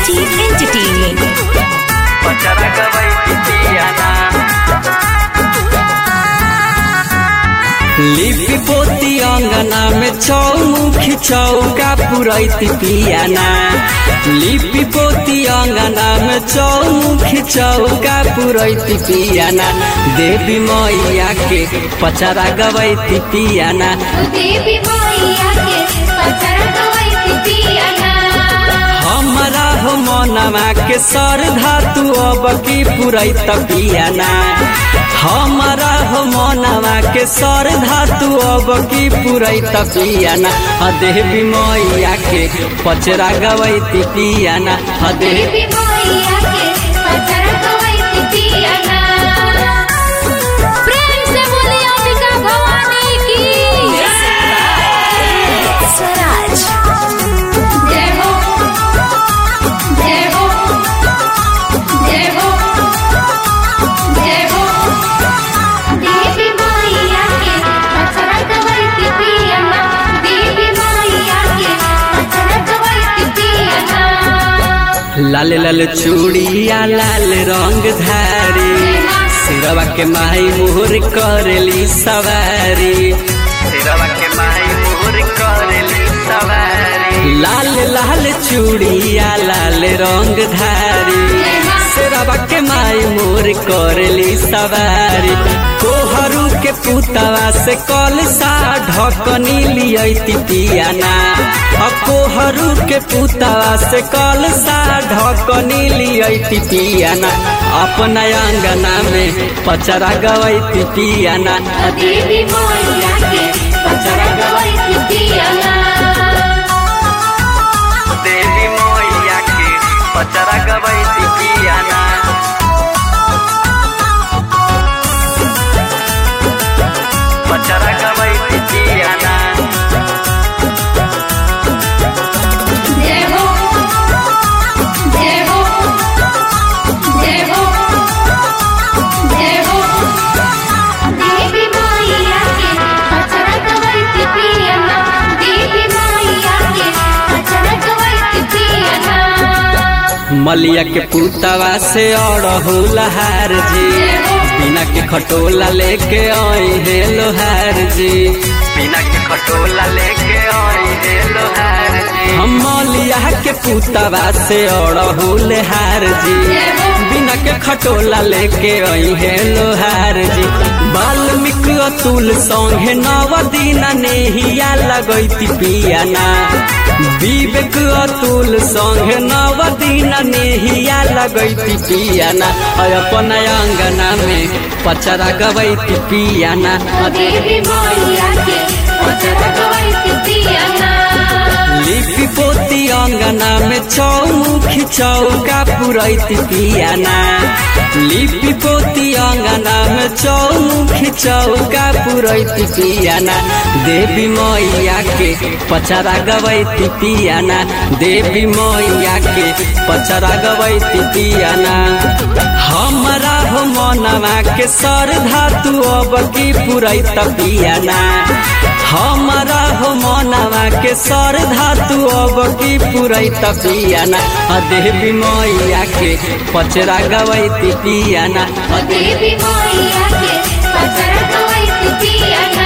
Positive Entertainment. पचरा गवई पितियाना लिपि पोती अंगना में चौमुखी चौका पुरैती पियाना लिपि पोती अंगना में चौमुखी चौका पुरैती पियाना देवी मैया के पचरा गवैती पियाना देवी मैया के पचरा गवैती पियाना हमरा हो मनवा के श्रद्धा तू अब की पुरैत पियाना हमरा हो मनवा के श्रद्धा तू अब की पुरैत पियाना देवी मैया के पचरा गवैती पियाना देवी मैया के पचरा गवैती पियाना प्रेम से बोली अंबिका भवानी की Swaraj. जय हो जय हो जय हो जय हो देवी मैया के पचरा गवैती पियाना देवी मैया के पचरा गवैती पियाना लाल लाल चूड़िया लाल रंग धारी सिरवा के माई मोहर करेली सवारी सिरवा के माई मोहर करेली सवारी लाल लाल चूड़िया लाल रंग धारी सिरवा के माई मोहर करेली सवारी कोहरू के पुतवा से कलसा ढकनी लियती पियाना कोहरू के पुतवा से कलसा ढकनी लियती पियाना अपना अंगना में पचरा गवैती पियाना देवी मैया के पचरा गवैती पियाना देवी मैया के पचरा गवैती पियाना पचरा गवैती पियाना जय हो जय हो जय हो जय हो देवी मैया के पचरा गवैती पियाना देवी मैया के पचरा गवैती पियाना मलिया के पुतवा से अड़हुल हार जी बिना के खटोला लेके आई है लोहार जी बिना के खटोला लेके आई है लोहार जी हम मलिया के पुतवा से अड़हुल हार जी बिना के खटोला लेके आई है लोहार जी वाल्मीकि अतुल संगे नव दिन नेहिया लगैती पियाना विवेक अतुल संगे नव दिन नेहिया लगैती पियाना अपन अंगना में पचरा गवैती पियाना देवी मैया के पचरा गवैती पियाना लिपि पोती अंगना में चौमुखी चौका पुरैती पियाना लिपि पोती अंगना में चौमुखी चौका पुरैती पियाना देवी मैया के पचरा गवैती पियाना देवी मैया के पचरा गवैती पियाना हमरा हो मनवा के श्रद्धा तू अब की पुरैत पियाना हमरा हो मनवा के श्रद्धा तू अब की पुरैत पियाना देवी मैया के पचरा गवैती पियाना देवी मैया के पचरा गवैती पियाना।